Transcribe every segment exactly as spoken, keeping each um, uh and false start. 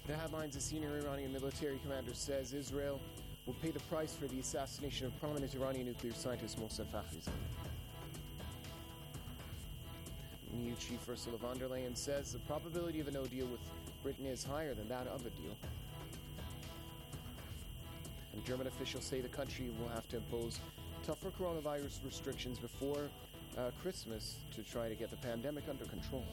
The headlines: a senior Iranian military commander says Israel will pay the price for the assassination of prominent Iranian nuclear scientist Mohsen Fakhrizadeh. New chief Ursula von der Leyen says the probability of a no deal with Britain is higher than that of a deal. And German officials say the country will have to impose tougher coronavirus restrictions before uh, Christmas to try to get the pandemic under control.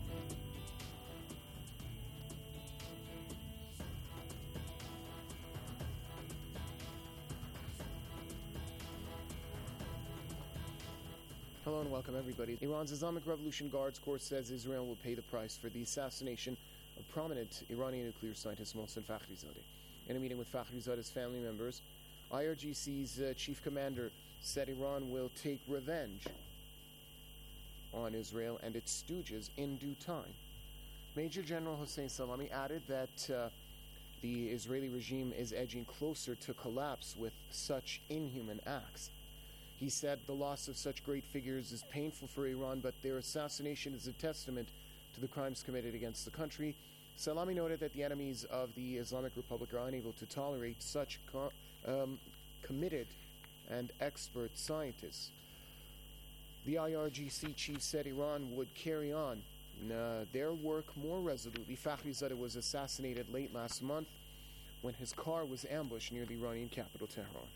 Hello and welcome, everybody. Iran's Islamic Revolution Guards Corps says Israel will pay the price for the assassination of prominent Iranian nuclear scientist Mohsen Fakhrizadeh. In a meeting with Fakhrizadeh's family members, I R G C's uh, chief commander said Iran will take revenge on Israel and its stooges in due time. Major General Hossein Salami added that uh, the Israeli regime is edging closer to collapse with such inhuman acts. He said the loss of such great figures is painful for Iran, but their assassination is a testament to the crimes committed against the country. Salami noted that the enemies of the Islamic Republic are unable to tolerate such co- um, committed and expert scientists. The I R G C chief said Iran would carry on uh, their work more resolutely. Fakhrizadeh was assassinated late last month when his car was ambushed near the Iranian capital, Tehran.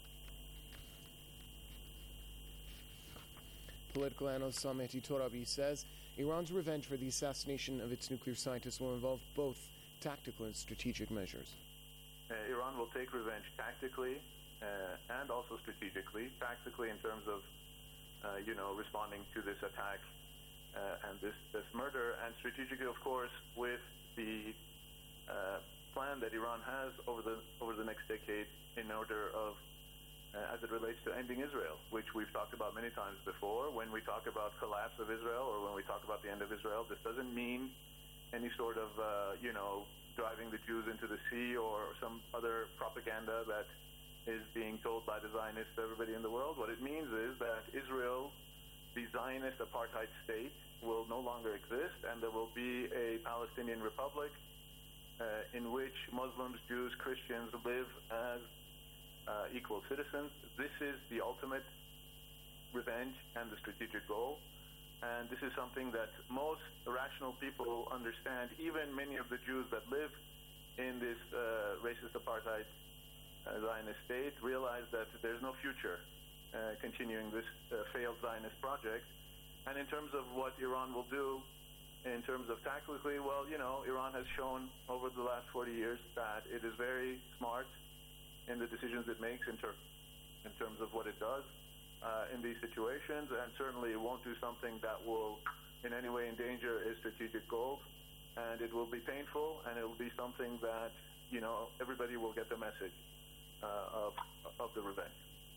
Political analyst Samehti Torabi says Iran's revenge for the assassination of its nuclear scientists will involve both tactical and strategic measures. Uh, Iran will take revenge tactically uh, and also strategically. Tactically in terms of, uh, you know, responding to this attack uh, and this, this murder, and strategically, of course, with the uh, plan that Iran has over the over the next decade in order of Uh, as it relates to ending Israel, which we've talked about many times before. When we talk about collapse of Israel, or when we talk about the end of Israel, this doesn't mean any sort of, uh, you know, driving the Jews into the sea or some other propaganda that is being told by the Zionists to everybody in the world. What it means is that Israel, the Zionist apartheid state, will no longer exist, and there will be a Palestinian Republic uh, in which Muslims, Jews, Christians live as Uh, equal citizens. This is the ultimate revenge and the strategic goal, and this is something that most rational people understand. Even many of the Jews that live in this uh, racist apartheid uh, Zionist state realize that there's no future uh, continuing this uh, failed Zionist project. And in terms of what Iran will do in terms of tactically, well, you know, Iran has shown over the last forty years that it is very smart in the decisions it makes in, ter- in terms of what it does uh, in these situations, and certainly it won't do something that will in any way endanger its strategic goals, and it will be painful, and it will be something that, you know, everybody will get the message uh, of, of the revenge.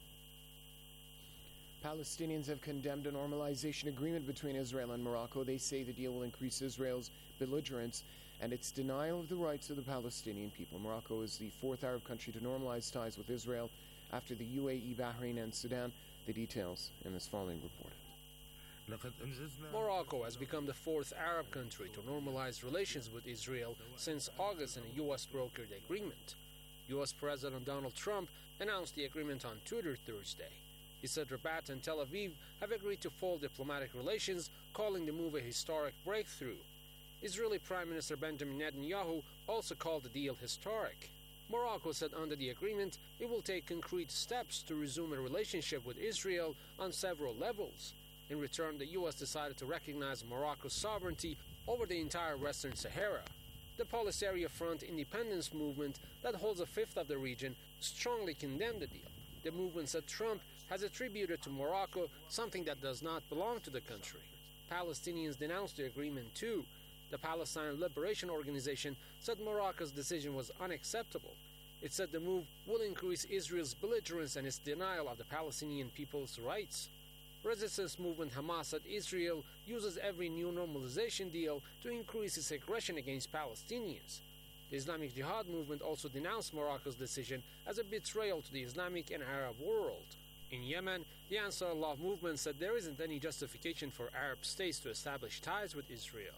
Palestinians have condemned a normalization agreement between Israel and Morocco. They say the deal will increase Israel's belligerence and its denial of the rights of the Palestinian people. Morocco is the fourth Arab country to normalize ties with Israel after the U A E, Bahrain, and Sudan. The details in this following report. Morocco has become the fourth Arab country to normalize relations with Israel since August in a U S brokered agreement. U S President Donald Trump announced the agreement on Twitter Thursday. He said Rabat and Tel Aviv have agreed to fold diplomatic relations, calling the move a historic breakthrough. Israeli Prime Minister Benjamin Netanyahu also called the deal historic. Morocco said under the agreement it will take concrete steps to resume a relationship with Israel on several levels. In return, the U S decided to recognize Morocco's sovereignty over the entire Western Sahara. The Polisario Front independence movement that holds a fifth of the region strongly condemned the deal. The movement said Trump has attributed to Morocco something that does not belong to the country. Palestinians denounced the agreement too. The Palestine Liberation Organization said Morocco's decision was unacceptable. It said the move will increase Israel's belligerence and its denial of the Palestinian people's rights. Resistance movement Hamas said Israel uses every new normalization deal to increase its aggression against Palestinians. The Islamic Jihad movement also denounced Morocco's decision as a betrayal to the Islamic and Arab world. In Yemen, the Ansar Allah movement said there isn't any justification for Arab states to establish ties with Israel.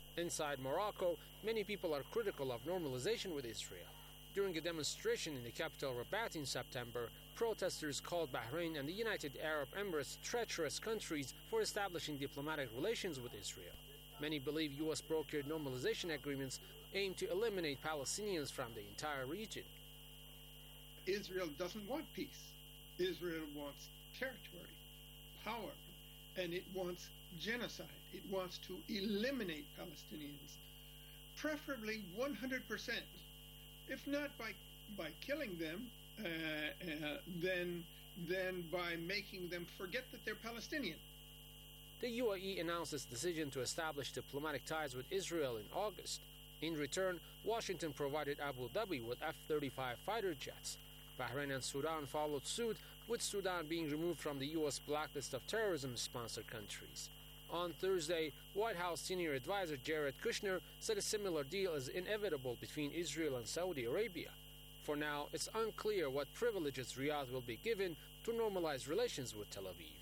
Inside Morocco, many people are critical of normalization with Israel. During a demonstration in the capital Rabat in September, protesters called Bahrain and the United Arab Emirates treacherous countries for establishing diplomatic relations with Israel. Many believe U S brokered normalization agreements aim to eliminate Palestinians from the entire region. Israel doesn't want peace. Israel wants territory, power, and it wants genocide. It wants to eliminate Palestinians, preferably one hundred percent. If not by by killing them, uh, uh, then then by making them forget that they're Palestinian. The U A E announced its decision to establish diplomatic ties with Israel in August. In return, Washington provided Abu Dhabi with F thirty-five fighter jets. Bahrain and Sudan followed suit, with Sudan being removed from the U S blacklist of terrorism-sponsored countries. On Thursday, White House senior advisor Jared Kushner said a similar deal is inevitable between Israel and Saudi Arabia. For now, it's unclear what privileges Riyadh will be given to normalize relations with Tel Aviv.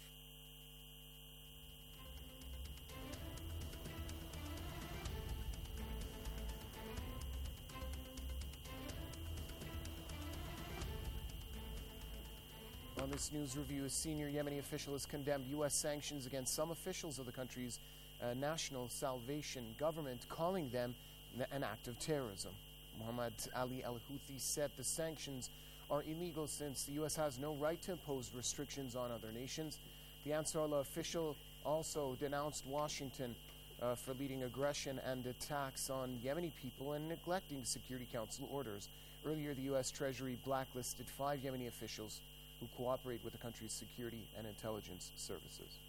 On this news review, a senior Yemeni official has condemned U S sanctions against some officials of the country's uh, National Salvation Government, calling them an act of terrorism. Muhammad Ali al-Houthi said the sanctions are illegal since the U S has no right to impose restrictions on other nations. The Ansarullah official also denounced Washington uh, for leading aggression and attacks on Yemeni people and neglecting Security Council orders. Earlier, the U S Treasury blacklisted five Yemeni officials who cooperate with the country's security and intelligence services.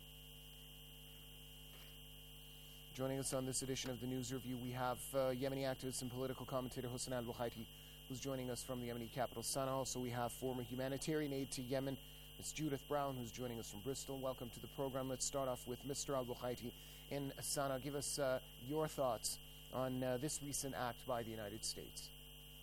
Joining us on this edition of the News Review, we have uh, Yemeni activist and political commentator Hossein al-Bukhaiti, who's joining us from the Yemeni capital, Sana'a. Also, we have former humanitarian aid to Yemen, Miz Judith Brown, who's joining us from Bristol. Welcome to the program. Let's start off with Mister al-Bukhaiti in Sana'a. Give us uh, your thoughts on uh, this recent act by the United States.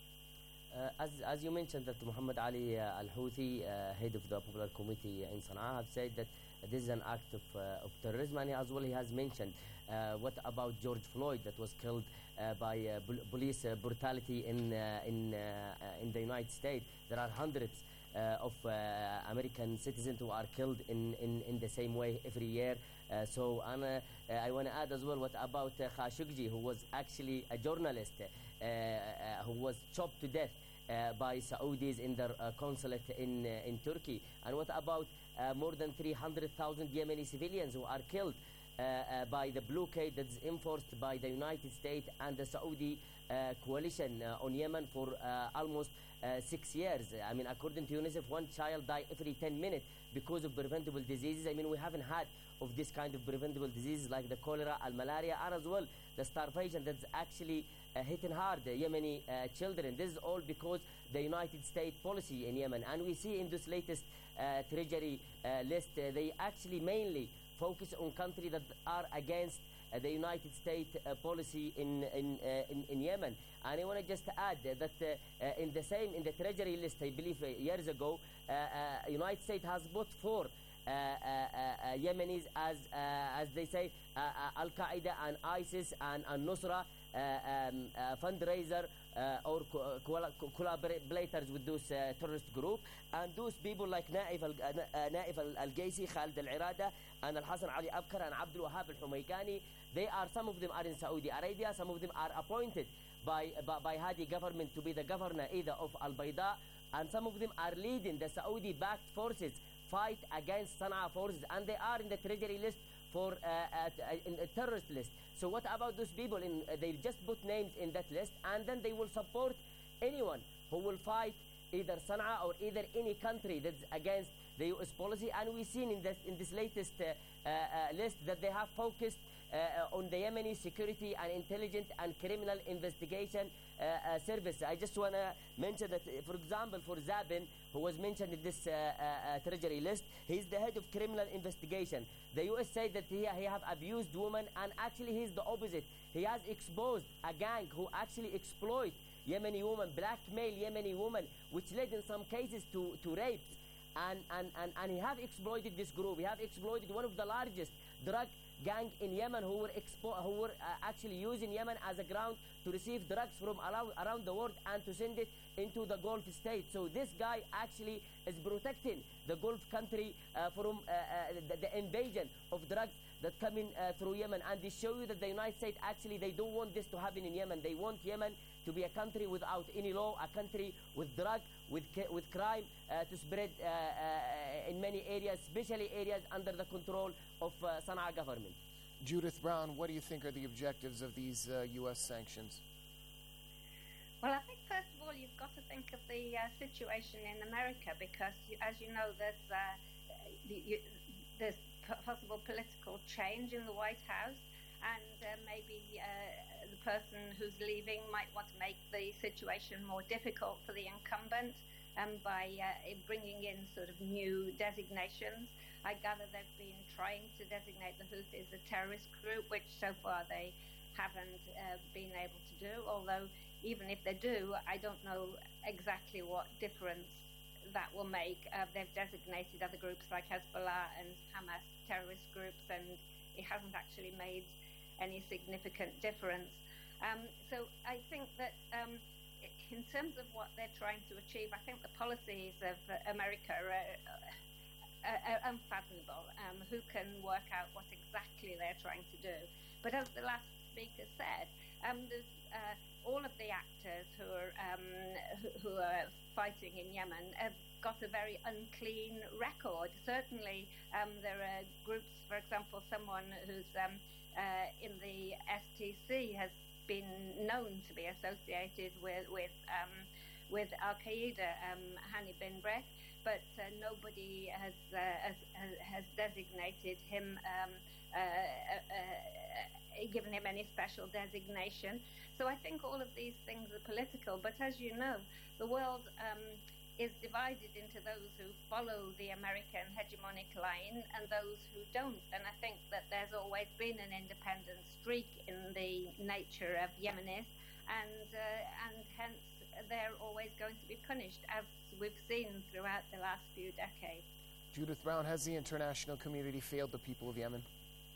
Uh, as, as you mentioned, that Muhammad Ali uh, al-Houthi, uh, head of the Popular Committee in Sana'a, have said that this is an act of, uh, of terrorism, and as well he has mentioned uh, what about George Floyd that was killed uh, by uh, bol- police uh, brutality in, uh, in, uh, uh, in the United States. There are hundreds uh, of uh, American citizens who are killed in, in, in the same way every year. Uh, so and, uh, uh, I want to add as well what about uh, Khashoggi, who was actually a journalist uh, uh, who was chopped to death Uh, by Saudis in their uh, consulate in uh, in Turkey. And what about uh, more than three hundred thousand Yemeni civilians who are killed uh, uh, by the blockade that's enforced by the United States and the Saudi uh, coalition uh, on Yemen for uh, almost uh, six years? I mean, according to UNICEF, one child died every ten minutes because of preventable diseases. I mean, we haven't had of this kind of preventable diseases like the cholera and malaria, and as well the starvation that's actually uh, hitting hard the Yemeni uh, children. This is all because the United States policy in Yemen. And we see in this latest uh, Treasury uh, list, uh, they actually mainly focus on countries that are against uh, the United States uh, policy in in, uh, in in Yemen. And I want to just add uh, that uh, uh, in the same, in the Treasury list, I believe uh, years ago, uh, uh, United States has put four Uh, uh, uh, Yemenis as uh, as they say uh, uh, Al-Qaeda and ISIS and, and Nusra uh, um, uh, fundraiser uh, or co- co- collaborators with those uh, terrorist group, and those people like Naif al- uh, Naif al-Gaisi, Khalid al-Irada, and Al-Hassan Ali Abkar and Abdul Wahab al-Humaykani. They are, some of them are in Saudi Arabia, some of them are appointed by by, by Hadi government to be the governor either of Al-Bayda, and some of them are leading the Saudi-backed forces fight against Sana'a forces, and they are in the Treasury list for uh, uh, in a terrorist list. So what about those people? In uh, they just put names in that list, and then they will support anyone who will fight either Sana'a or either any country that's against the U S policy. And we've seen in this in this latest uh, uh, uh, list that they have focused uh, on the Yemeni security and intelligence and criminal investigation uh, uh, service. I just want to mention that, uh, for example, for Zabin, who was mentioned in this uh, uh, uh, Treasury list, he's the head of criminal investigation. The U S said that he, he have abused women, and actually he's the opposite. He has exposed a gang who actually exploit Yemeni women, blackmail Yemeni women, which led in some cases to, to rapes. And, and, and, and he have exploited this group. He have exploited one of the largest drug gang in Yemen who were expo- who were uh, actually using Yemen as a ground to receive drugs from around, around the world and to send it into the Gulf states. So this guy actually is protecting the Gulf country uh, from uh, uh, the, the invasion of drugs that come in uh, through Yemen. And they show you that the United States actually, they don't want this to happen in Yemen. They want Yemen to be a country without any law, a country with drug, with with crime uh, to spread uh, uh, in many areas, especially areas under the control of uh, Sana'a government. Judith Brown, what do you think are the objectives of these uh, U S sanctions? Well, I think first of all you've got to think of the uh, situation in America because, you, as you know, there's uh, you, there's p- possible political change in the White House, and uh, maybe uh, the person who's leaving might want to make the situation more difficult for the incumbent um, by uh, bringing in sort of new designations. I gather they've been trying to designate the Houthis a terrorist group, which so far they haven't uh, been able to do, although even if they do, I don't know exactly what difference that will make. Uh, they've designated other groups like Hezbollah and Hamas terrorist groups, and it hasn't actually made any significant difference. Um, so I think that um, in terms of what they're trying to achieve, I think the policies of uh, America are, uh, are unfathomable. Um, who can work out what exactly they're trying to do? But as the last speaker said, um, there's uh, all of the actors who are um, who, who are fighting in Yemen have got a very unclean record. Certainly, um, there are groups, for example, someone who's um, uh, in the S T C has been known to be associated with with um, with Al Qaeda, um, Hani bin Brek, but uh, nobody has, uh, has has designated him. Um, uh, uh, uh, given him any special designation. So I think all of these things are political, but as you know, the world um, is divided into those who follow the American hegemonic line and those who don't. And I think that there's always been an independent streak in the nature of Yemenis, and uh, and hence they're always going to be punished, as we've seen throughout the last few decades. Judith Brown, has the international community failed the people of Yemen?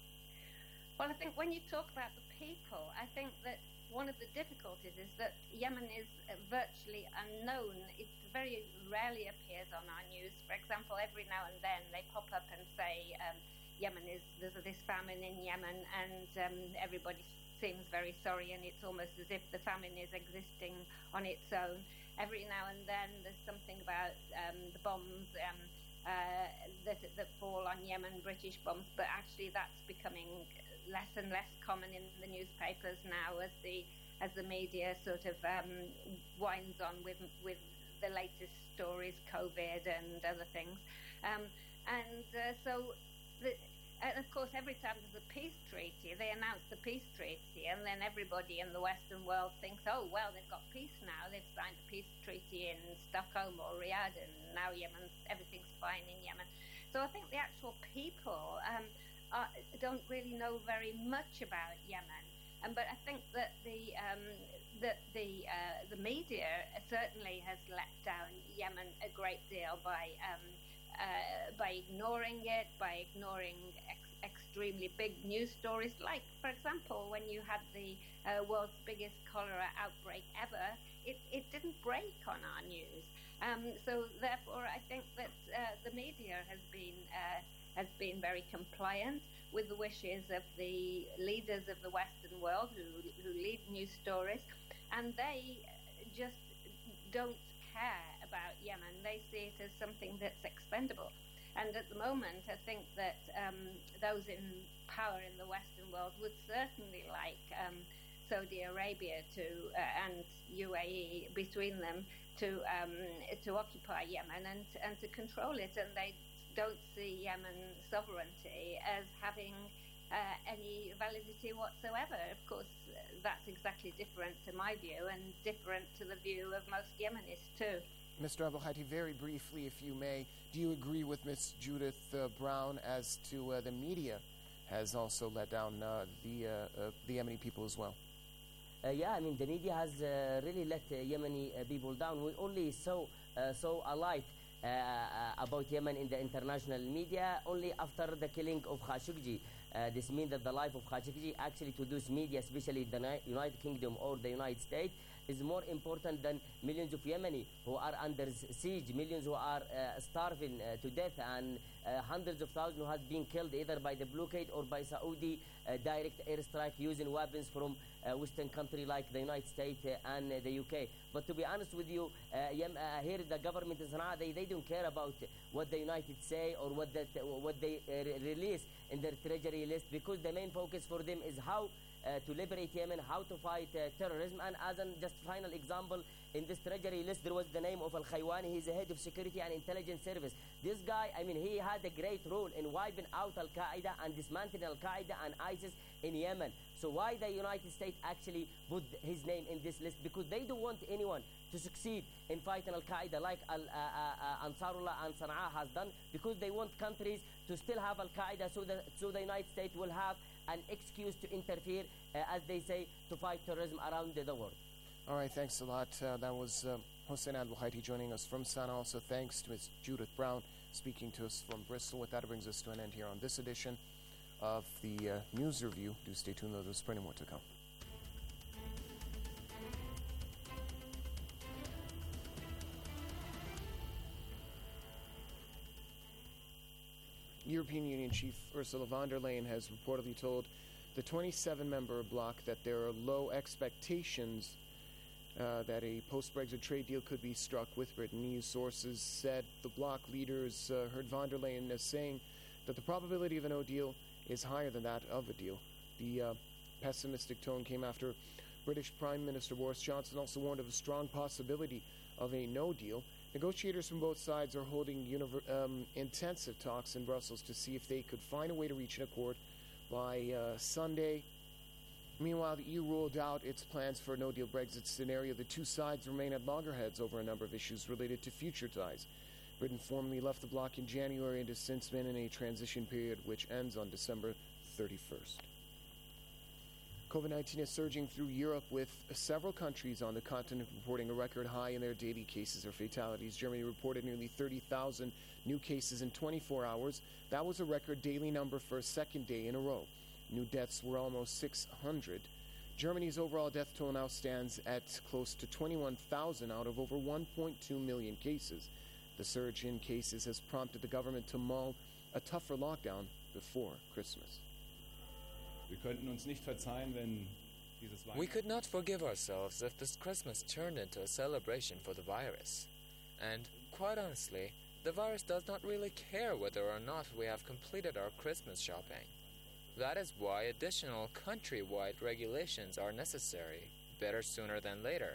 Well, I think when you talk about the people, I think that one of the difficulties is that Yemen is uh, virtually unknown. It very rarely appears on our news. For example, every now and then they pop up and say um, Yemen is, there's this famine in Yemen, and um, everybody seems very sorry, and it's almost as if the famine is existing on its own. Every now and then there's something about um, the bombs um, uh, that, that fall on Yemen, British bombs, but actually that's becoming less and less common in the newspapers now as the as the media sort of um, winds on with with the latest stories, COVID and other things, um, and uh, so the, and of course every time there's a peace treaty, they announce the peace treaty, and then everybody in the Western world thinks, oh well, they've got peace now, they've signed a peace treaty in Stockholm or Riyadh, and now Yemen, everything's fine in Yemen. So I think the actual people um, Uh, don't really know very much about Yemen, um, but I think that the um, that the uh, the media certainly has let down Yemen a great deal by um, uh, by ignoring it, by ignoring ex- extremely big news stories. Like, for example, when you had the uh, world's biggest cholera outbreak ever, it it didn't break on our news. Um, so therefore, I think that uh, the media has been uh, has been very compliant with the wishes of the leaders of the Western world who, who lead news stories, and they just don't care about Yemen. They see it as something that's expendable. And at the moment, I think that um, those in power in the Western world would certainly like um, Saudi Arabia to uh, and U A E between them to um, to occupy Yemen and and to control it, and they don't see Yemen sovereignty as having uh, any validity whatsoever. Of course, uh, that's exactly different to my view and different to the view of most Yemenis too. Mister Abdulhadi, very briefly, if you may, do you agree with Miss Judith uh, Brown as to uh, the media has also let down uh, the uh, uh, the Yemeni people as well? Uh, yeah, I mean, the media has uh, really let uh, Yemeni uh, people down. We only saw, uh, saw a light Uh, about Yemen in the international media only after the killing of Khashoggi. Uh, this means that the life of Khashoggi, actually to those media, especially the Ni- United Kingdom or the United States, is more important than millions of Yemeni who are under siege, millions who are uh, starving uh, to death, and uh, hundreds of thousands who have been killed either by the blockade or by Saudi uh, direct airstrike using weapons from uh, Western country like the United States uh, and uh, the U K. But to be honest with you, uh, Yem, uh, here the government in Sana'a, they, they don't care about what the United say or what, that, what they uh, re- release in their treasury list, because the main focus for them is how Uh, to liberate Yemen, how to fight uh, terrorism. And as a just final example, in this treasury list there was the name of Al-Khaywan. He's the head of security and intelligence service. This guy, I mean, he had a great role in wiping out Al-Qaeda and dismantling Al-Qaeda and ISIS in Yemen. So why the United States actually put his name in this list? Because they don't want anyone to succeed in fighting Al-Qaeda like Al, uh, uh, uh, Ansarullah and Sana'a has done, because they want countries to still have Al-Qaeda, so, that, so the United States will have an excuse to interfere, uh, as they say, to fight terrorism around the world. All right, thanks a lot. Uh, that was uh, Hossein Al-Buhaiti joining us from Sana'a. Also, thanks to Miz Judith Brown speaking to us from Bristol. With that, it brings us to an end here on this edition of the uh, News Review. Do stay tuned, though. There's plenty more to come. European Union Chief Ursula von der Leyen has reportedly told the twenty-seven member bloc that there are low expectations uh, that a post-Brexit trade deal could be struck with Britain. News sources said the bloc leaders uh, heard von der Leyen as saying that the probability of a no deal is higher than that of a deal. The uh, pessimistic tone came after British Prime Minister Boris Johnson also warned of a strong possibility of a no deal. Negotiators from both sides are holding univer- um, intensive talks in Brussels to see if they could find a way to reach an accord by uh, Sunday. Meanwhile, the E U ruled out its plans for a no-deal Brexit scenario. The two sides remain at loggerheads over a number of issues related to future ties. Britain formally left the bloc in January and has since been in a transition period which ends on December thirty-first. COVID nineteen is surging through Europe, with several countries on the continent reporting a record high in their daily cases or fatalities. Germany reported nearly thirty thousand new cases in twenty-four hours. That was a record daily number for a second day in a row. New deaths were almost six hundred. Germany's overall death toll now stands at close to twenty-one thousand out of over one point two million cases. The surge in cases has prompted the government to mull a tougher lockdown before Christmas. Wir könnten uns nicht verzeihen, wenn dieses We could not forgive ourselves if this Christmas turned into a celebration for the virus. And, quite honestly, the virus does not really care whether or not we have completed our Christmas shopping. That is why additional country-wide regulations are necessary, better sooner than later.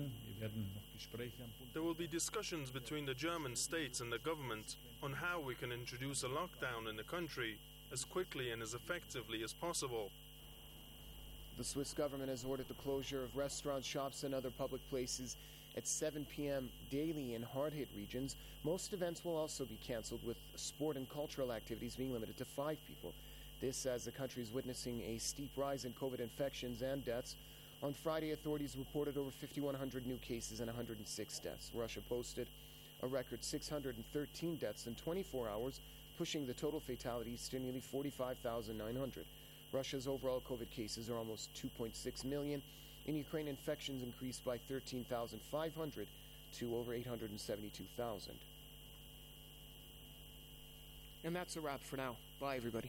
There will be discussions between the German states and the government on how we can introduce a lockdown in the country as quickly and as effectively as possible. The Swiss government has ordered the closure of restaurants, shops, and other public places at seven p.m. daily in hard-hit regions. Most events will also be cancelled, with sport and cultural activities being limited to five people. This as the country is witnessing a steep rise in COVID infections and deaths. On Friday, authorities reported over five thousand one hundred new cases and one hundred six deaths. Russia posted a record six hundred thirteen deaths in twenty-four hours, pushing the total fatalities to nearly forty-five thousand nine hundred. Russia's overall COVID cases are almost two point six million. In Ukraine, infections increased by thirteen thousand five hundred to over eight hundred seventy-two thousand. And that's a wrap for now. Bye, everybody.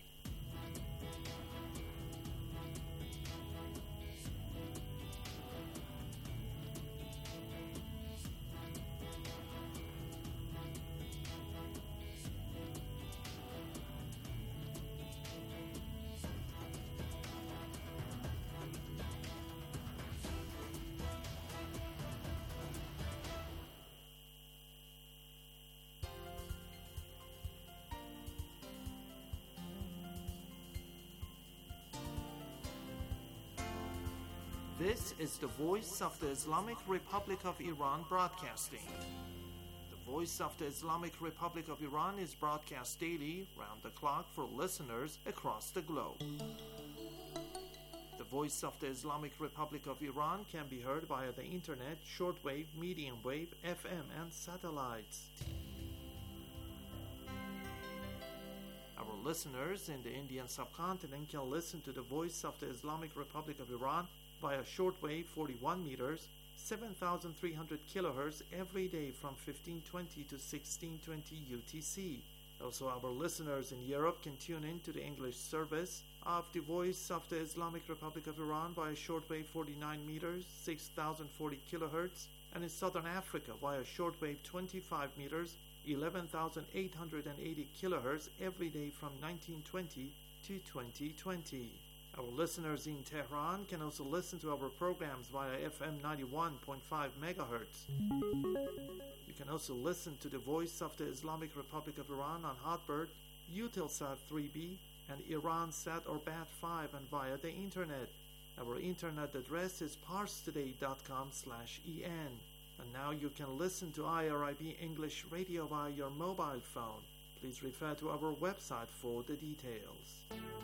This is the Voice of the Islamic Republic of Iran broadcasting. The Voice of the Islamic Republic of Iran is broadcast daily, round the clock, for listeners across the globe. The Voice of the Islamic Republic of Iran can be heard via the internet, shortwave, medium wave, F M, and satellites. Our listeners in the Indian subcontinent can listen to the Voice of the Islamic Republic of Iran via shortwave forty-one meters, seven thousand three hundred kilohertz every day from fifteen twenty to sixteen twenty U T C. Also, our listeners in Europe can tune in to the English service of the Voice of the Islamic Republic of Iran via shortwave forty-nine meters, six thousand forty kilohertz, and in Southern Africa via shortwave twenty-five meters, eleven thousand eight hundred eighty kilohertz every day from nineteen twenty to twenty twenty. Our listeners in Tehran can also listen to our programs via F M ninety-one point five megahertz. You can also listen to the Voice of the Islamic Republic of Iran on Hotbird, Eutelsat three B, and IranSat or B A T five, and via the internet. Our internet address is parstoday dot com slash en. And now you can listen to I R I B English Radio via your mobile phone. Please refer to our website for the details.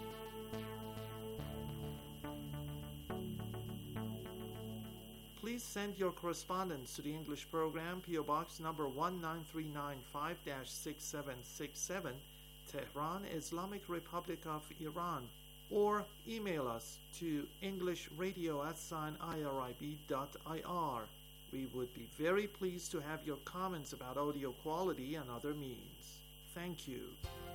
Please send your correspondence to the English program, P O Box number one nine three nine five dash six seven six seven, Tehran, Islamic Republic of Iran, or email us to englishradio at irib dot I R. We would be very pleased to have your comments about audio quality and other means. Thank you.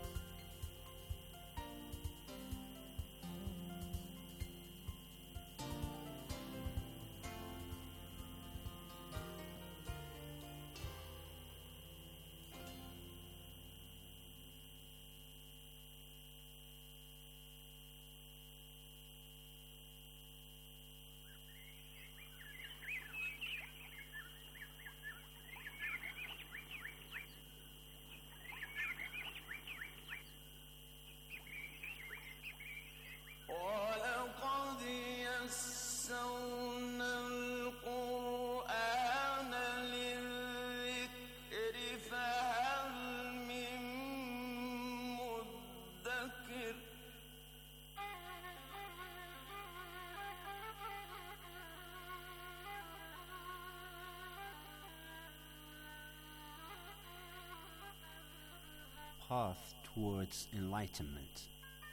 Path towards enlightenment.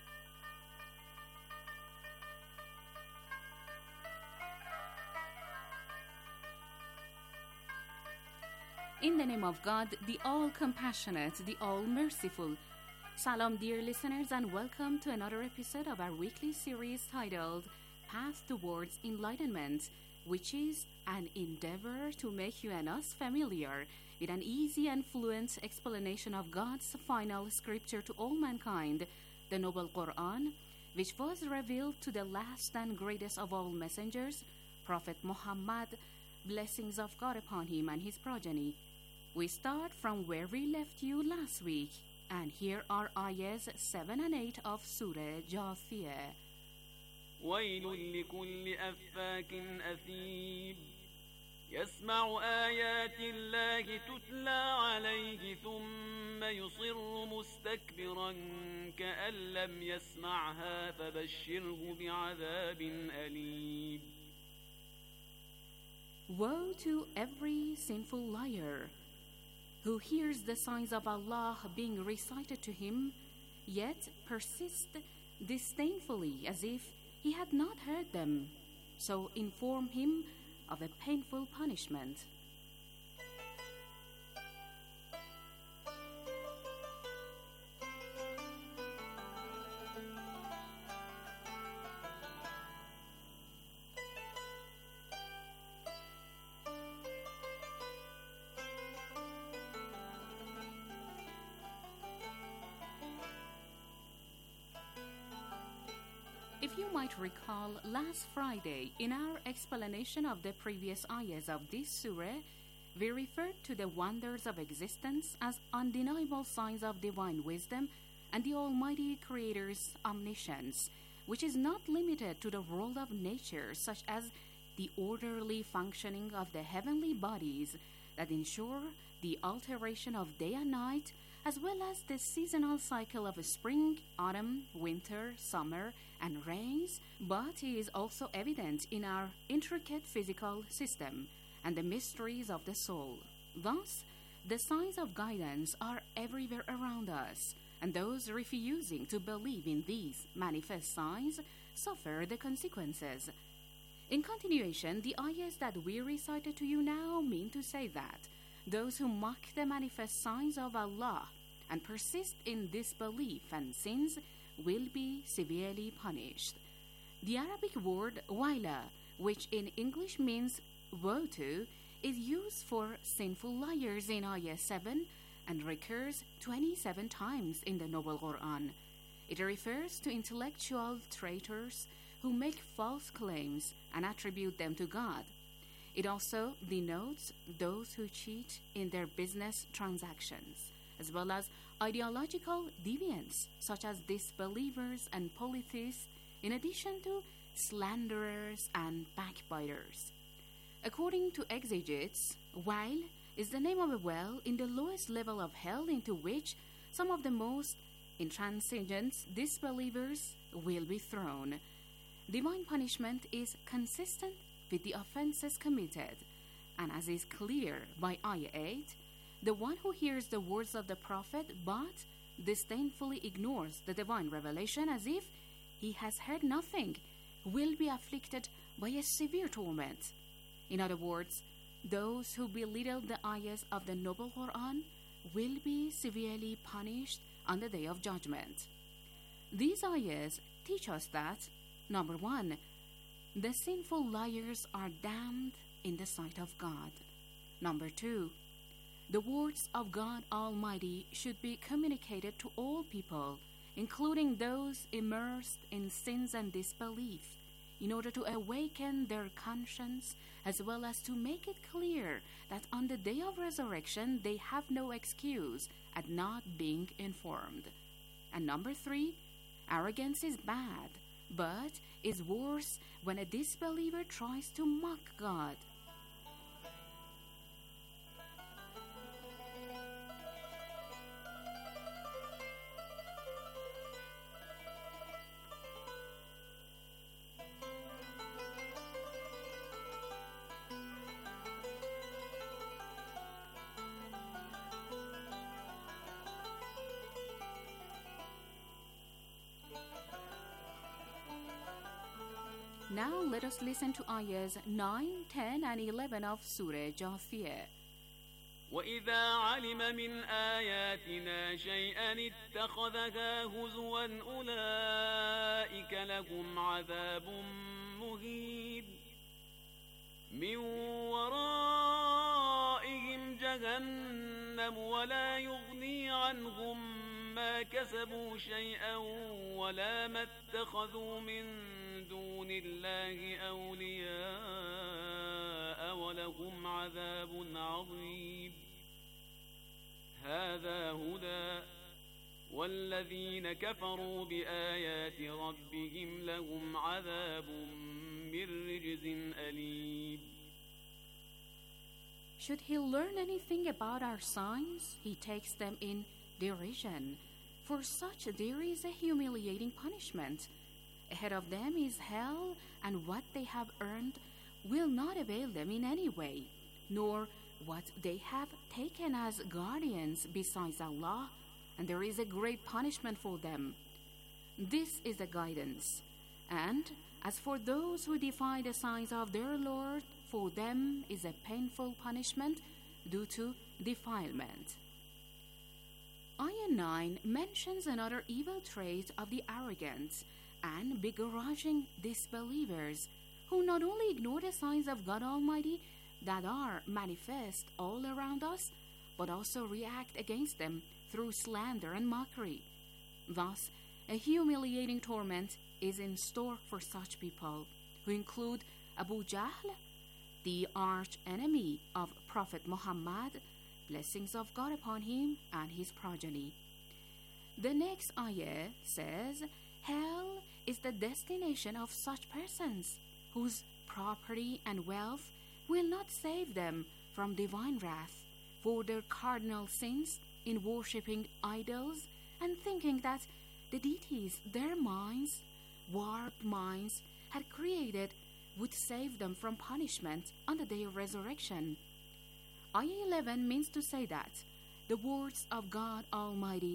In the name of God, the all-compassionate, the all-merciful. Salam, dear listeners, and welcome to another episode of our weekly series titled Path Towards Enlightenment, which is an endeavor to make you and us familiar with an easy and fluent explanation of God's final scripture to all mankind, the Noble Quran, which was revealed to the last and greatest of all messengers, Prophet Muhammad, blessings of God upon him and his progeny. We start from where we left you last week, and here are ayahs seven and eight of Surah Jathiyah. ويل لكل أفاك أثيم يسمع آيات الله تتلى عليه ثم يصر مستكبرا كأن لم يسمعها فبشره بعذاب أليم. Woe to every sinful liar who hears the signs of Allah being recited to him, yet persists disdainfully as if he had not heard them. So inform him of a painful punishment. If you might recall, last Friday, in our explanation of the previous ayahs of this surah, we referred to the wonders of existence as undeniable signs of divine wisdom and the Almighty Creator's omniscience, which is not limited to the world of nature, such as the orderly functioning of the heavenly bodies that ensure the alteration of day and night, as well as the seasonal cycle of spring, autumn, winter, summer, and rains, but it is also evident in our intricate physical system and the mysteries of the soul. Thus, the signs of guidance are everywhere around us, and those refusing to believe in these manifest signs suffer the consequences. In continuation, the ayahs that we recited to you now mean to say that those who mock the manifest signs of Allah and persist in disbelief and sins will be severely punished. The Arabic word waila, which in English means woe to, is used for sinful liars in Ayah seven and recurs twenty-seven times in the Noble Quran. It refers to intellectual traitors who make false claims and attribute them to God. It also denotes those who cheat in their business transactions, as well as ideological deviants such as disbelievers and polytheists, in addition to slanderers and backbiters. According to exegetes, Wail is the name of a well in the lowest level of hell into which some of the most intransigent disbelievers will be thrown. Divine punishment is consistent with the offenses committed, and as is clear by Ayah eight, the one who hears the words of the Prophet but disdainfully ignores the divine revelation as if he has heard nothing will be afflicted by a severe torment. In other words, those who belittle the ayahs of the Noble Quran will be severely punished on the Day of Judgment. These ayahs teach us that, number one, the sinful liars are damned in the sight of God. Number two, the words of God Almighty should be communicated to all people, including those immersed in sins and disbelief, in order to awaken their conscience, as well as to make it clear that on the day of resurrection they have no excuse at not being informed. And number three, arrogance is bad, but is worse when a disbeliever tries to mock God. Now let us listen to ayahs nine, ten, and eleven of Surah Jathiyah. وإذا علم من آياتنا شيئا اتخذها هزوا أولئك لهم عذاب مهين من ورائهم جهنم ولا يغني عنهم ما كسبوا شيئا ولا ما اتخذوا من دون الله أولياء ولهم عذاب عظيم هذا هدى والذين كفروا بآيات ربهم لهم عذاب من رجز أليم. Should he learn anything about our signs, he takes them in derision. For such there is a humiliating punishment. Ahead of them is hell, and what they have earned will not avail them in any way, nor what they have taken as guardians besides Allah, and there is a great punishment for them. This is the guidance. And as for those who defy the signs of their Lord, for them is a painful punishment due to defilement. Ayah nine mentions another evil trait of the arrogant and begrudging disbelievers, who not only ignore the signs of God Almighty that are manifest all around us, but also react against them through slander and mockery. Thus, a humiliating torment is in store for such people, who include Abu Jahl, the arch enemy of Prophet Muhammad, blessings of God upon him and his progeny. The next ayah says, hell is the destination of such persons whose property and wealth will not save them from divine wrath for their cardinal sins in worshipping idols and thinking that the deities their minds, warped minds, had created would save them from punishment on the day of resurrection. Ayah eleven means to say that the words of God Almighty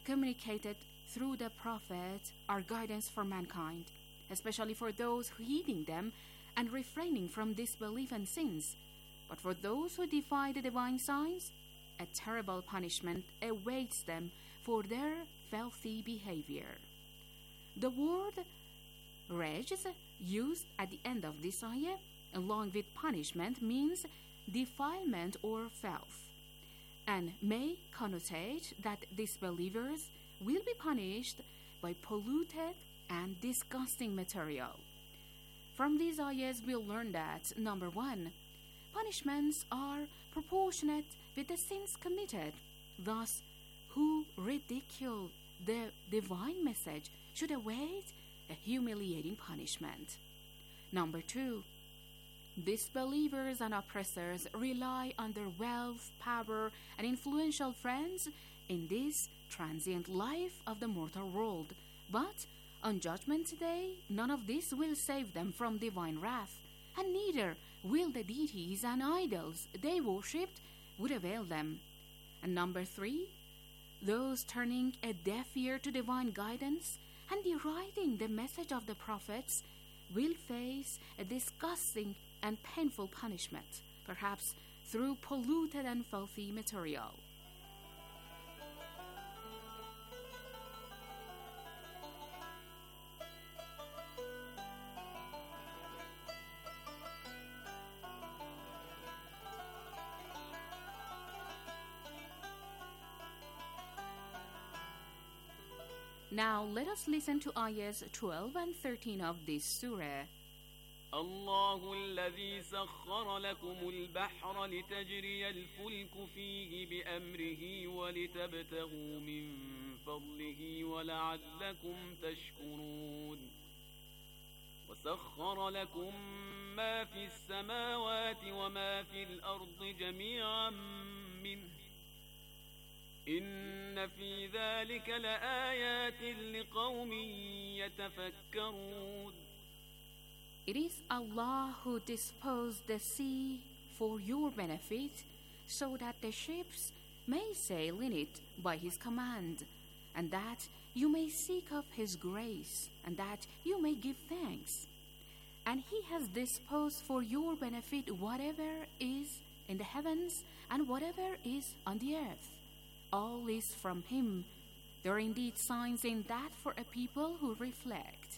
communicated through the prophet are guidance for mankind, especially for those heeding them and refraining from disbelief and sins. But for those who defy the divine signs, a terrible punishment awaits them for their filthy behavior. The word rejz, used at the end of this ayah, along with punishment, means defilement or filth, and may connotate that disbelievers will be punished by polluted and disgusting material. From these ayahs, we'll learn that, number one, punishments are proportionate with the sins committed. Thus, who ridicule the divine message should await a humiliating punishment. Number two, disbelievers and oppressors rely on their wealth, power, and influential friends in this transient life of the mortal world. But on Judgment Day, none of this will save them from divine wrath, and neither will the deities and idols they worshipped would avail them. And number three, those turning a deaf ear to divine guidance and deriding the message of the prophets will face a disgusting and painful punishment, perhaps through polluted and filthy material. Now let us listen to ayahs twelve and thirteen of this surah. الله الذي سخر لكم البحر لتجري الفلك فيه بأمره ولتبتغوا من فضله ولعلكم تشكرون وسخر لكم ما في السماوات وما في الأرض جميعا منه إن في ذلك لآيات لقوم يتفكرون. It is Allah who disposed the sea for your benefit, so that the ships may sail in it by His command, and that you may seek of His grace, and that you may give thanks. And He has disposed for your benefit whatever is in the heavens and whatever is on the earth. All is from Him. There are indeed signs in that for a people who reflect.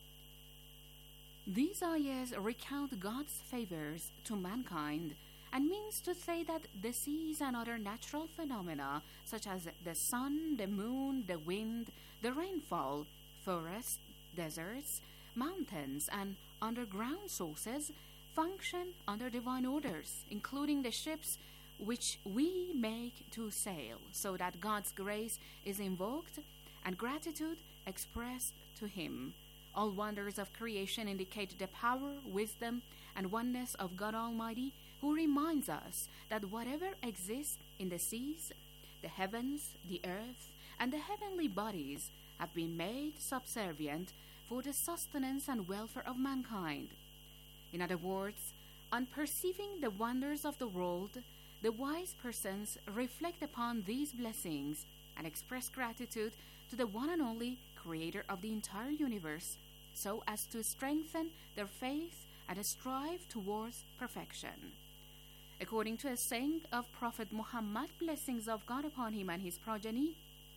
These ayahs recount God's favors to mankind and means to say that the seas and other natural phenomena such as the sun, the moon, the wind, the rainfall, forests, deserts, mountains, and underground sources function under divine orders, including the ships which we make to sail, so that God's grace is invoked and gratitude expressed to Him. All wonders of creation indicate the power, wisdom, and oneness of God Almighty, who reminds us that whatever exists in the seas, the heavens, the earth, and the heavenly bodies have been made subservient for the sustenance and welfare of mankind. In other words, on perceiving the wonders of the world, the wise persons reflect upon these blessings and express gratitude to the one and only Creator of the entire universe, so as to strengthen their faith and strive towards perfection. According to a saying of Prophet Muhammad, blessings of God upon him and his progeny,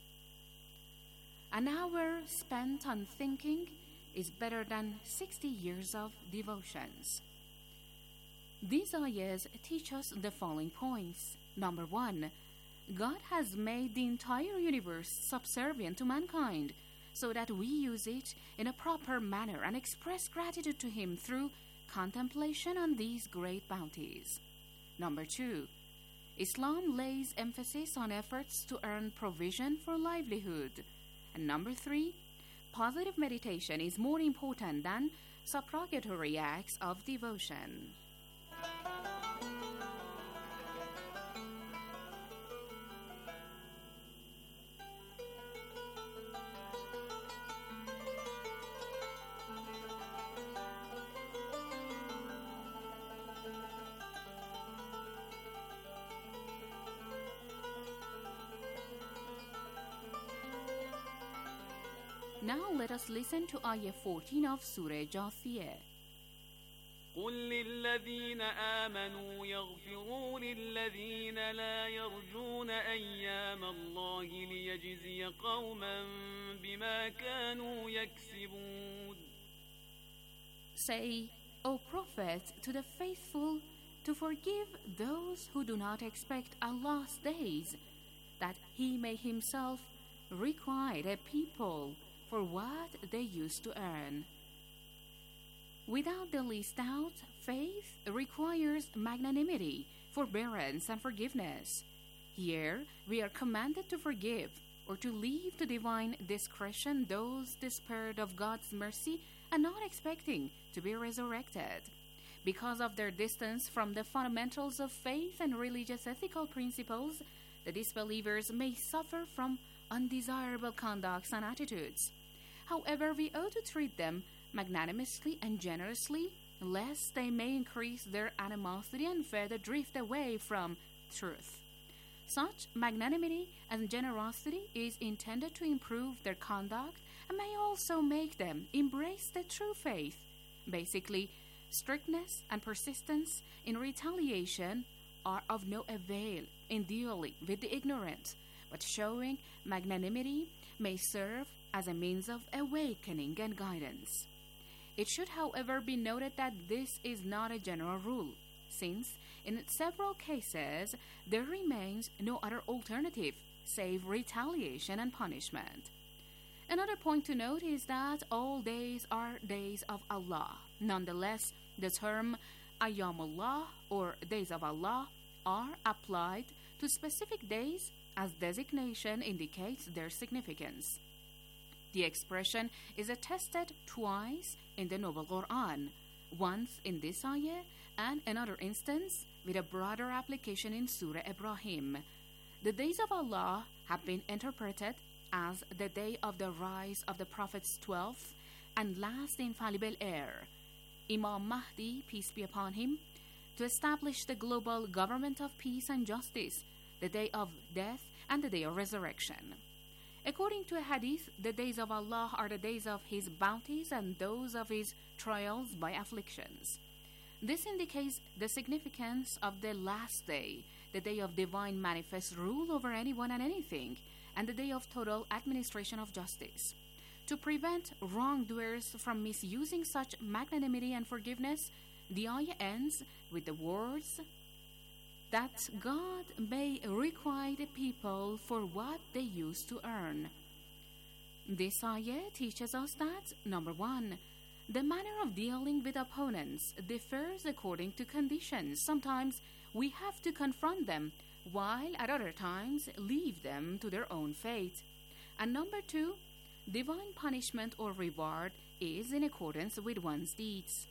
an hour spent on thinking is better than sixty years of devotions. These ayahs teach us the following points. Number one, God has made the entire universe subservient to mankind, so that we use it in a proper manner and express gratitude to Him through contemplation on these great bounties. Number two, Islam lays emphasis on efforts to earn provision for livelihood. And number three, positive meditation is more important than supplicatory acts of devotion. Now let us listen to Ayah fourteen of Surah Jathiyah. قل للذين آمنوا يغفروا للذين لا يرجون أيام الله ليجزي قوما بما كانوا يكسبون. Say, O Prophet, to the faithful, to forgive those who do not expect Allah's days, that He may Himself requite a people for what they used to earn. Without the least doubt, faith requires magnanimity, forbearance, and forgiveness. Here, we are commanded to forgive, or to leave to divine discretion those despaired of God's mercy and not expecting to be resurrected. Because of their distance from the fundamentals of faith and religious ethical principles, the disbelievers may suffer from undesirable conducts and attitudes. However, we ought to treat them magnanimously and generously, lest they may increase their animosity and further drift away from truth. Such magnanimity and generosity is intended to improve their conduct and may also make them embrace the true faith. Basically, strictness and persistence in retaliation are of no avail in dealing with the ignorant, but showing magnanimity may serve as a means of awakening and guidance. It should, however, be noted that this is not a general rule, since in several cases there remains no other alternative save retaliation and punishment. Another point to note is that all days are days of Allah. Nonetheless, the term Ayyamullah, or days of Allah, are applied to specific days as designation indicates their significance. The expression is attested twice in the Noble Quran, once in this ayah and another instance with a broader application in Surah Ibrahim. The days of Allah have been interpreted as the day of the rise of the Prophet's twelfth and last infallible heir, Imam Mahdi, peace be upon him, to establish the global government of peace and justice, the day of death and the day of resurrection. According to a hadith, the days of Allah are the days of His bounties and those of His trials by afflictions. This indicates the significance of the last day, the day of divine manifest rule over anyone and anything, and the day of total administration of justice. To prevent wrongdoers from misusing such magnanimity and forgiveness, the ayah ends with the words, that God may requite a people for what they used to earn. This ayah teaches us that, number one, the manner of dealing with opponents differs according to conditions. Sometimes we have to confront them, while at other times leave them to their own fate. And number two, divine punishment or reward is in accordance with one's deeds.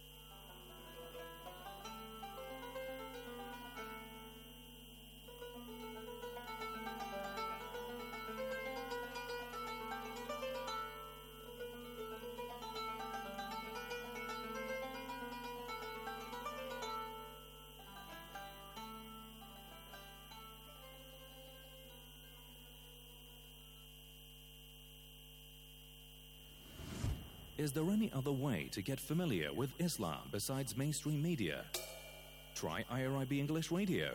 Is there any other way to get familiar with Islam besides mainstream media? Try I R I B English Radio.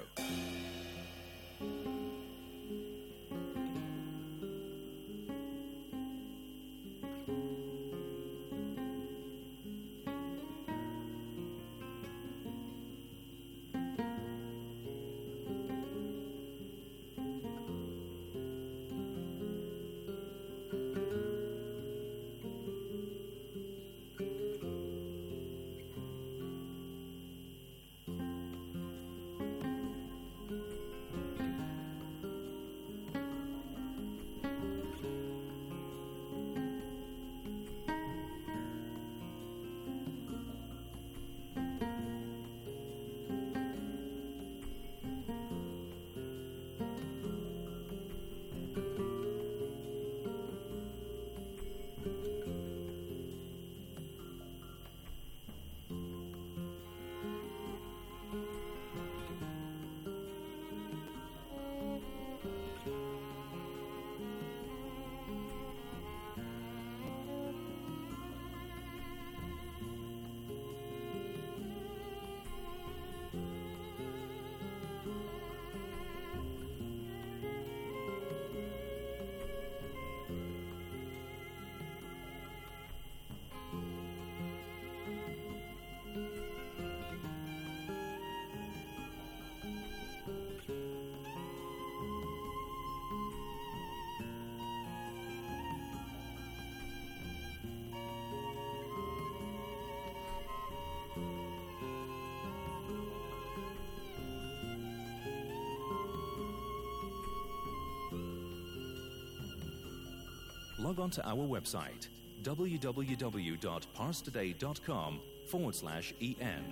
log on to our website, www.parstoday.com forward slash en.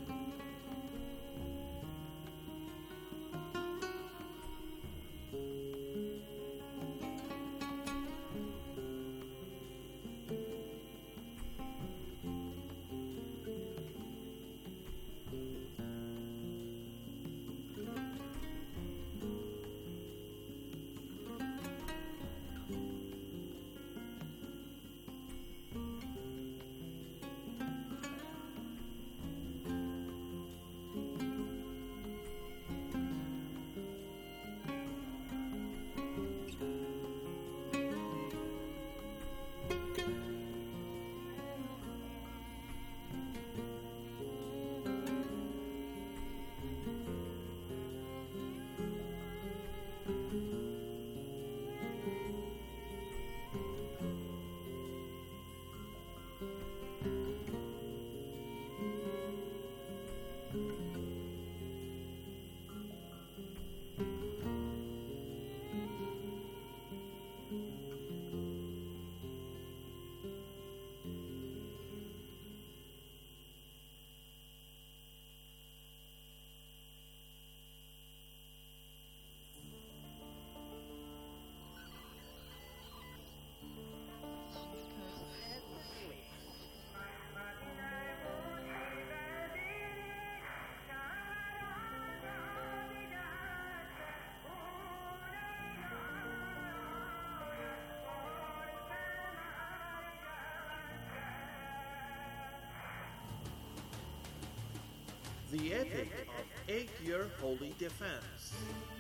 The epic of eight-year holy defense.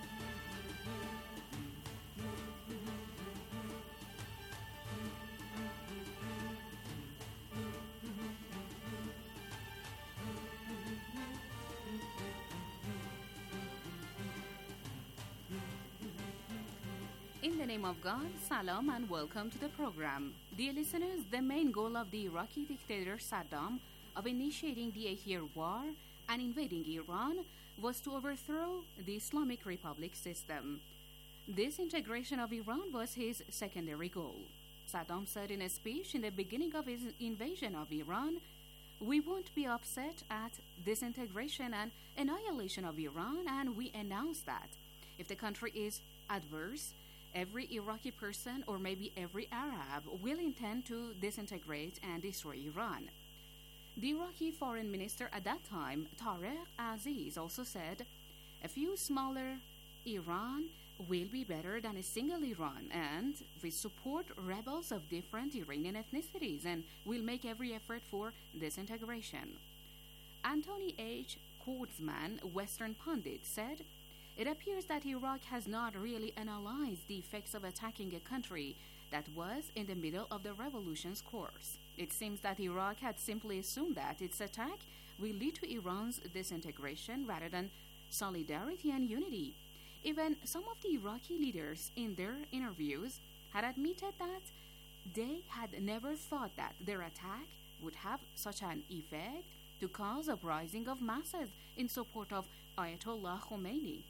In the name of God, salam and welcome to the program. Dear listeners, the main goal of the Iraqi dictator Saddam of initiating the eight-year war and invading Iran was to overthrow the Islamic Republic system. Disintegration of Iran was his secondary goal. Saddam said in a speech in the beginning of his invasion of Iran, "We won't be upset at disintegration and annihilation of Iran, and we announce that if the country is adverse, every Iraqi person or maybe every Arab will intend to disintegrate and destroy Iran." The Iraqi foreign minister at that time, Tariq Aziz, also said, "A few smaller Iran will be better than a single Iran, and we support rebels of different Iranian ethnicities and will make every effort for disintegration." Anthony H. Kordsman, Western pundit, said, "It appears that Iraq has not really analyzed the effects of attacking a country that was in the middle of the revolution's course. It seems that Iraq had simply assumed that its attack will lead to Iran's disintegration rather than solidarity and unity. Even some of the Iraqi leaders in their interviews had admitted that they had never thought that their attack would have such an effect to cause uprising of masses in support of Ayatollah Khomeini."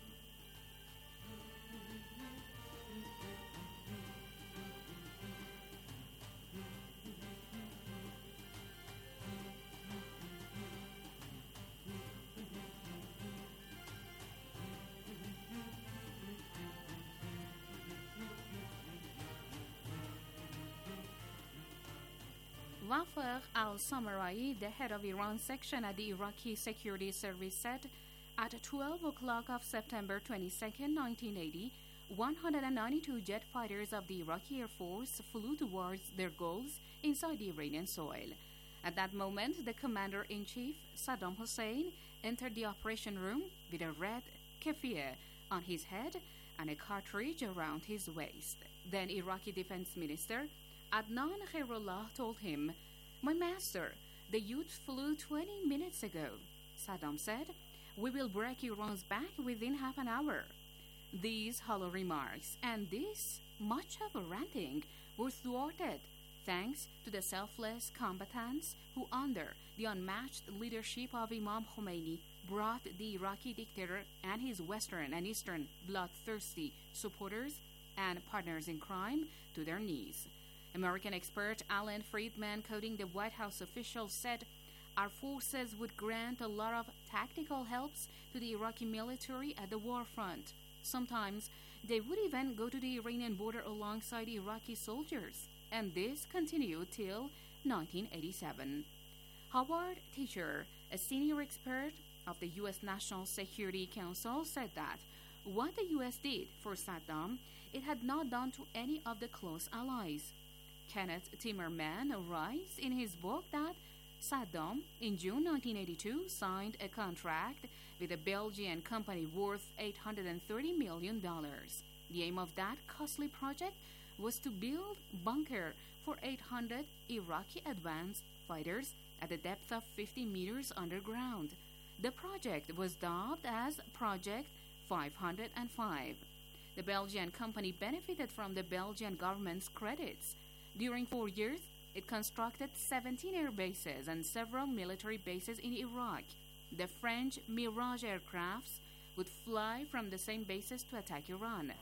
Wafar al-Samarrai, the head of Iran's section at the Iraqi Security Service, said, "At twelve o'clock of September twenty-second, nineteen eighty, one hundred ninety-two jet fighters of the Iraqi Air Force flew towards their goals inside the Iranian soil. At that moment, the commander-in-chief, Saddam Hussein, entered the operation room with a red keffiyeh on his head and a cartridge around his waist. Then Iraqi Defense Minister Adnan Khairullah told him, 'My master, the youth flew twenty minutes ago.' Saddam said, 'We will break Iran's back within half an hour.' These hollow remarks and this much of a ranting were thwarted thanks to the selfless combatants who, under the unmatched leadership of Imam Khomeini, brought the Iraqi dictator and his Western and Eastern bloodthirsty supporters and partners in crime to their knees. American expert Alan Friedman, quoting the White House official, said, "Our forces would grant a lot of tactical helps to the Iraqi military at the war front. Sometimes they would even go to the Iranian border alongside Iraqi soldiers, and this continued till nineteen eighty-seven. Howard Teacher, a senior expert of the U S National Security Council, said that what the U S did for Saddam, it had not done to any of the close allies. Kenneth Timmerman writes in his book that Saddam, in June nineteen eighty-two, signed a contract with a Belgian company worth eight hundred thirty million dollars. The aim of that costly project was to build bunker for eight hundred Iraqi advanced fighters at a depth of fifty meters underground. The project was dubbed as Project five hundred five. The Belgian company benefited from the Belgian government's credits. During four years, it constructed seventeen air bases and several military bases in Iraq. The French Mirage aircrafts would fly from the same bases to attack Iran.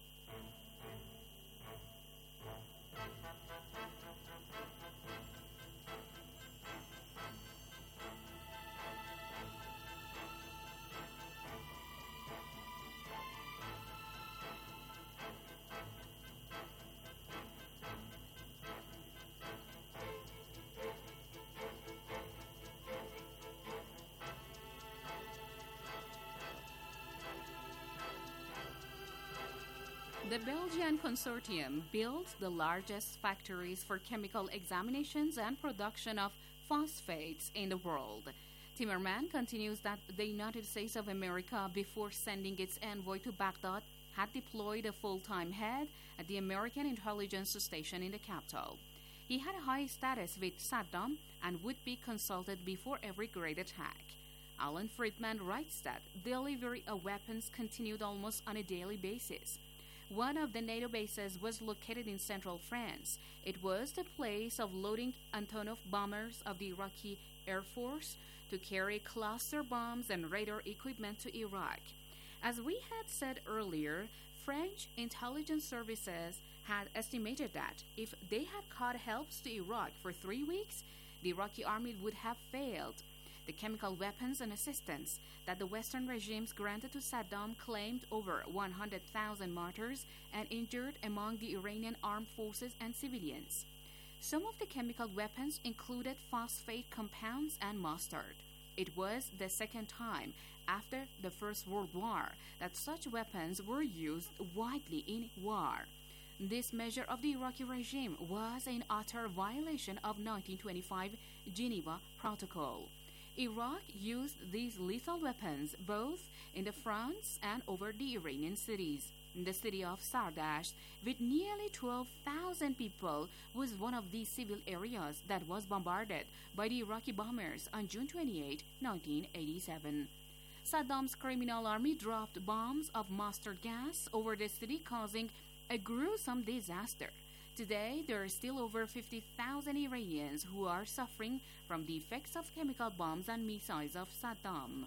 The Belgian consortium builds the largest factories for chemical examinations and production of phosphates in the world. Timmerman continues that the United States of America, before sending its envoy to Baghdad, had deployed a full-time head at the American intelligence station in the capital. He had a high status with Saddam and would be consulted before every great attack. Alan Friedman writes that delivery of weapons continued almost on a daily basis. One of the NATO bases was located in central France. It was the place of loading Antonov bombers of the Iraqi Air Force to carry cluster bombs and radar equipment to Iraq. As we had said earlier, French intelligence services had estimated that if they had cut helps to Iraq for three weeks, the Iraqi army would have failed. The chemical weapons and assistance that the Western regimes granted to Saddam claimed over one hundred thousand martyrs and injured among the Iranian armed forces and civilians. Some of the chemical weapons included phosphate compounds and mustard. It was the second time after the First World War that such weapons were used widely in war. This measure of the Iraqi regime was in utter violation of nineteen twenty-five Geneva Protocol. Iraq used these lethal weapons both in the fronts and over the Iranian cities. The city of Sardash, with nearly twelve thousand people, was one of these civil areas that was bombarded by the Iraqi bombers on June twenty-eighth, nineteen eighty-seven. Saddam's criminal army dropped bombs of mustard gas over the city, causing a gruesome disaster. Today, there are still over fifty thousand Iranians who are suffering from the effects of chemical bombs and missiles of Saddam.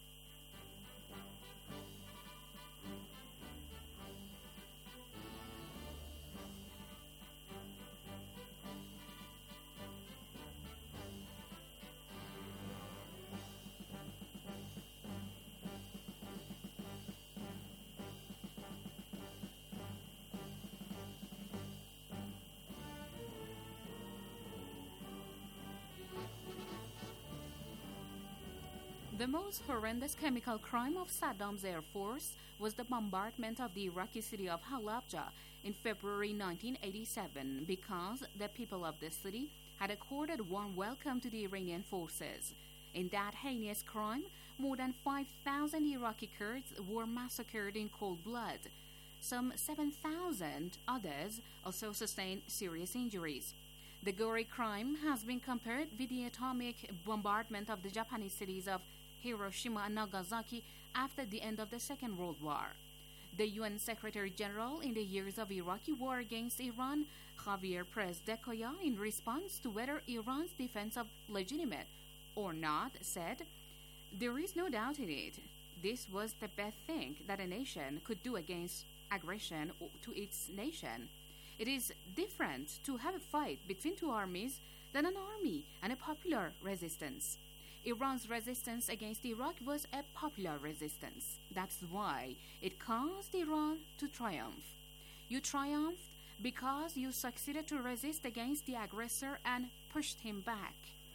The most horrendous chemical crime of Saddam's Air Force was the bombardment of the Iraqi city of Halabja in February nineteen eighty-seven, because the people of the city had accorded warm welcome to the Iranian forces. In that heinous crime, more than five thousand Iraqi Kurds were massacred in cold blood. Some seven thousand others also sustained serious injuries. The gory crime has been compared with the atomic bombardment of the Japanese cities of Hiroshima and Nagasaki after the end of the Second World War. The U N Secretary General in the years of Iraqi war against Iran, Javier Pérez de Cuéllar, in response to whether Iran's defense was legitimate or not, said, "There is no doubt in it. This was the best thing that a nation could do against aggression to its nation. It is different to have a fight between two armies than an army and a popular resistance. Iran's resistance against Iraq was a popular resistance. That's why it caused Iran to triumph. You triumphed because you succeeded to resist against the aggressor and pushed him back.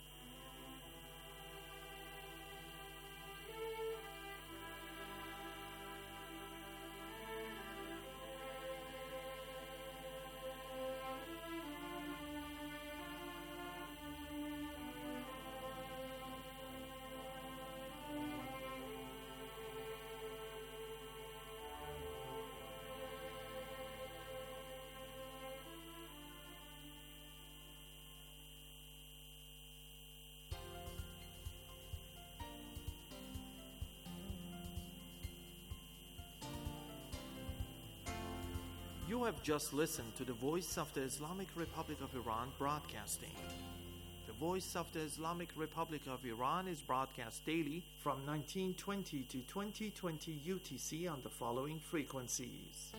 You have just listened to the Voice of the Islamic Republic of Iran broadcasting. The Voice of the Islamic Republic of Iran is broadcast daily from nineteen twenty to twenty twenty U T C on the following frequencies.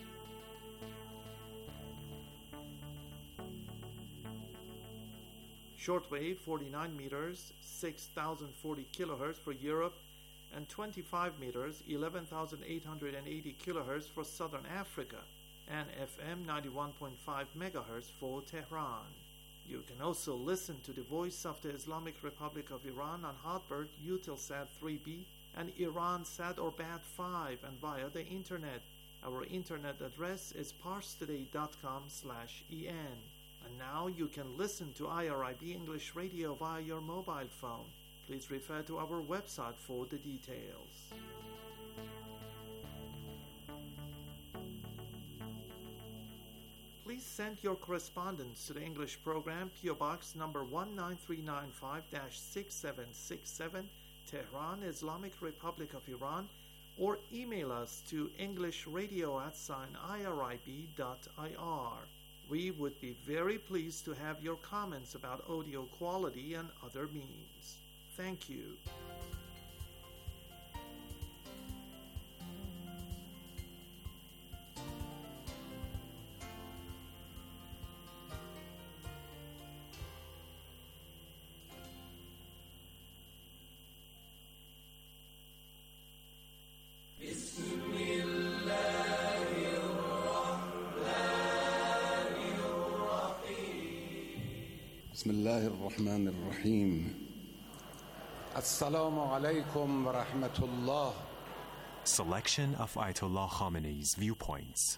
Shortwave forty-nine meters, six thousand forty kilohertz for Europe, and twenty-five meters, eleven thousand eight hundred eighty kilohertz for Southern Africa, and F M ninety-one point five megahertz for Tehran. You can also listen to the Voice of the Islamic Republic of Iran on Hotbird, Eutelsat three B, and Iransat or Bat five, and via the internet. Our internet address is parstoday dot com slash en. And now you can listen to I R I B English Radio via your mobile phone. Please refer to our website for the details. Please send your correspondence to the English program, P O Box number one nine three nine five dash six seven six seven, Tehran, Islamic Republic of Iran, or email us to englishradio at sign irib dot ir. We would be very pleased to have your comments about audio quality and other means. Thank you. بسم الله الرحمن الرحيم السلام عليكم ورحمة الله. Selection of Ayatollah Khamenei's viewpoints.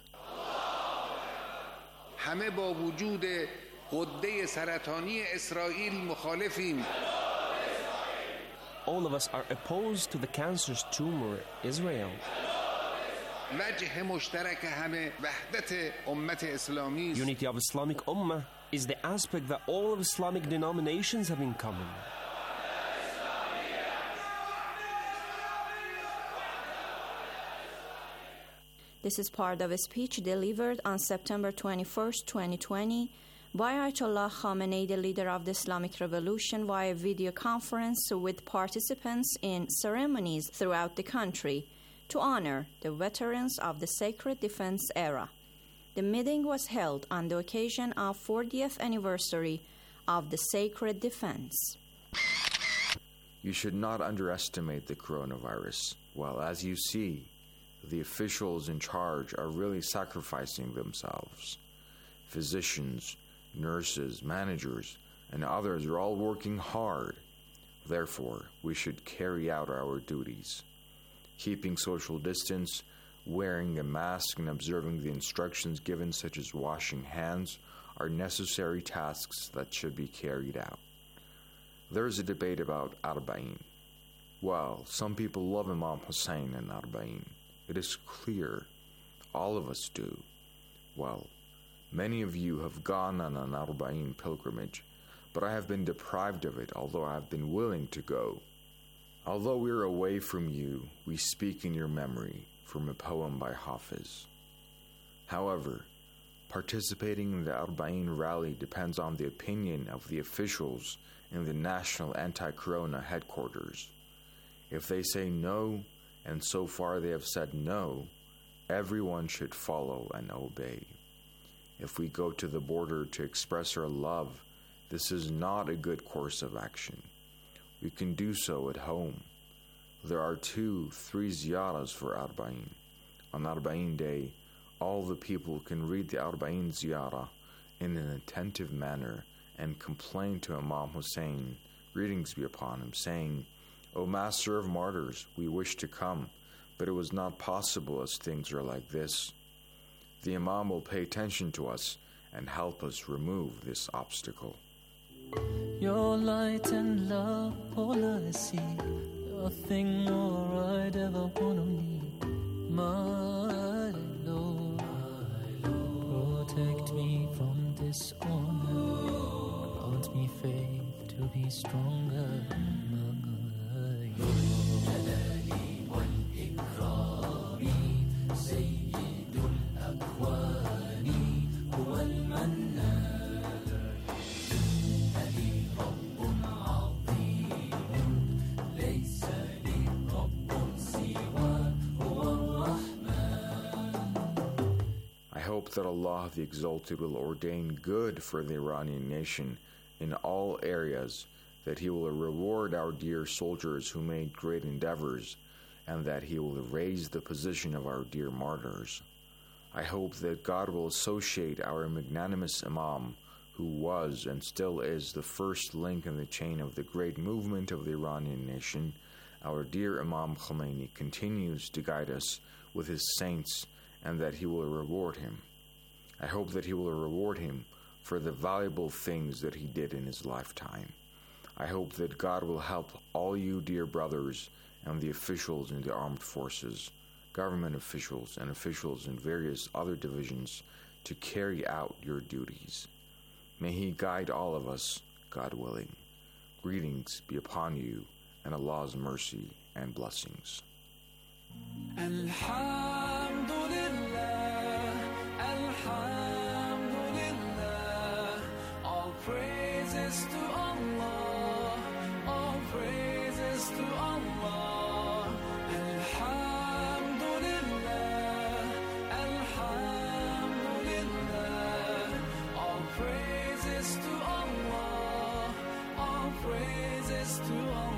همه با وجود غده سرطانی اسرائیل مخالفیم. All of us are opposed to the cancerous tumor Israel. وجه مشترک همه وحدت امت اسلامی است. Unity of Islamic Ummah is the aspect that all of Islamic denominations have in common. This is part of a speech delivered on September twenty-first, twenty twenty, by Ayatollah Khamenei, the leader of the Islamic Revolution, via video conference with participants in ceremonies throughout the country to honor the veterans of the Sacred Defense era. The meeting was held on the occasion of fortieth anniversary of the Sacred Defense. You should not underestimate the coronavirus. Well, as you see, the officials in charge are really sacrificing themselves. Physicians, nurses, managers, and others are all working hard. Therefore, we should carry out our duties. Keeping social distance, wearing a mask, and observing the instructions given, such as washing hands, are necessary tasks that should be carried out. There is a debate about Arba'in. Well, some people love Imam Hussein and Arba'in. It is clear. All of us do. Well, many of you have gone on an Arba'in pilgrimage, but I have been deprived of it, although I have been willing to go. Although we are away from you, we speak in your memory, from a poem by Hafiz. However, participating in the Arba'in rally depends on the opinion of the officials in the National Anti-Corona headquarters. If they say no, and so far they have said no, everyone should follow and obey. If we go to the border to express our love, this is not a good course of action. We can do so at home. There are two, three ziyaras for Arba'in. On Arba'in day, all the people can read the Arba'in ziyarah in an attentive manner and complain to Imam Hussein, greetings be upon him, saying, O Master of Martyrs, we wish to come, but it was not possible as things are like this. The Imam will pay attention to us and help us remove this obstacle. Your light and love, all I see, nothing more I'd ever want to need. My Lord, protect me from dishonor, grant me faith to be stronger. That Allah the Exalted will ordain good for the Iranian nation in all areas, that He will reward our dear soldiers who made great endeavors, and that He will raise the position of our dear martyrs. I hope that God will associate our magnanimous Imam, who was and still is the first link in the chain of the great movement of the Iranian nation. Our dear Imam Khomeini continues to guide us with his saints, and that He will reward him. I hope that He will reward him for the valuable things that he did in his lifetime. I hope that God will help all you dear brothers and the officials in the armed forces, government officials and officials in various other divisions to carry out your duties. May He guide all of us, God willing. Greetings be upon you, and Allah's mercy and blessings. Alhamdulillah, all praises to Allah, all praises to Allah. Alhamdulillah, Alhamdulillah, all praises to Allah, all praises to Allah.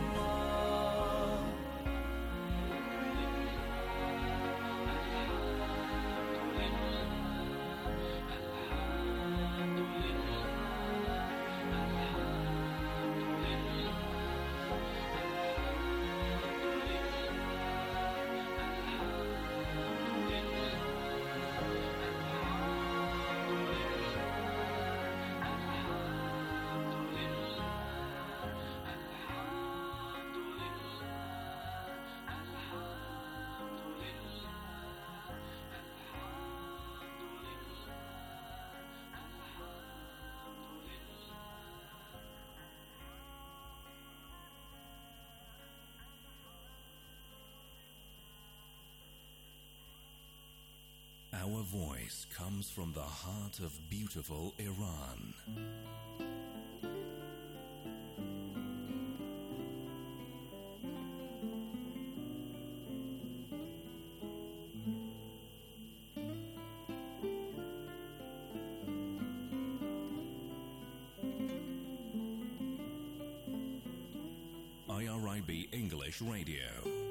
Our voice comes from the heart of beautiful Iran. I R I B English Radio.